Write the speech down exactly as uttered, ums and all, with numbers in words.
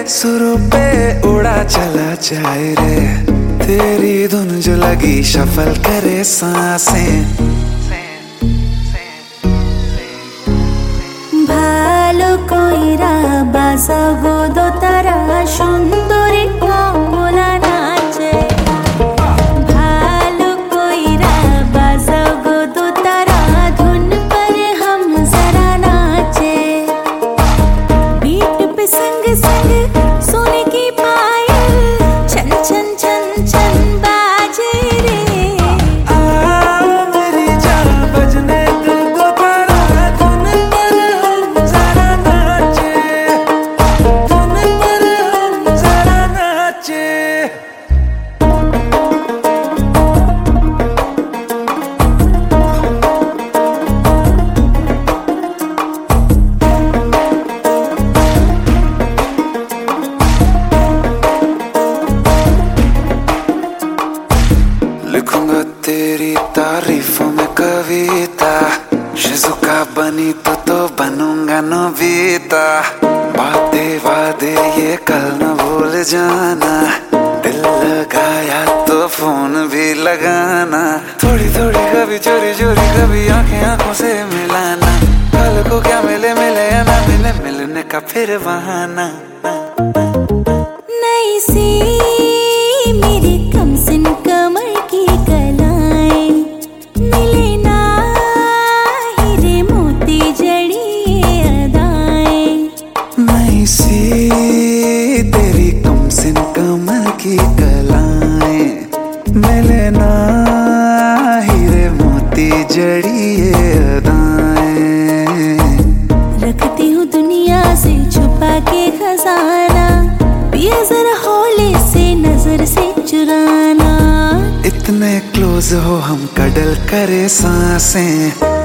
सुरों पे उड़ा चला जाए रे, तेरी धुन जो लगी शफल करे सांसें। ভালো কইরা বাজাবো দোতারা সুন্দরী কমলা নাচে, ভালো কইরা বাজাবো দোতারা धुन पर हम जरा नाचे, बीट पे संग संग सोने की पायल छन छन छन छन बाजे रे। आ मेरी जान बजने दे दोबारा, धुन पर हम जरा नाचे, धुन पर हम जरा नाचे। लिखूंगा तेरी तारीफों में कविता, शिजुका बनी तो तो बनूंगा नोबिता। बातें वादे ये कल न भूल जाना, दिल लगाया तो फोन भी लगाना। थोड़ी थोड़ी कभी चोरी चोरी कभी आंखें आंखों से मिलाना, कल को क्या मिले मिले या ना मिले मिलने का फिर बहाना। नई सी मेरी कमसिन कमर की कलाएं, मिले ना हीरे मोती जड़ी अदाएं। नई सी तेरी कमसिन कमर की कलाएं, मिले ना हीरे मोती जड़ी ये अदाएं। रखती हूँ दुनिया से छुपा के खजाना, पिया जरा हौले से नजर से चुराना। इतने क्लोज हो हम कडल करे सांसें।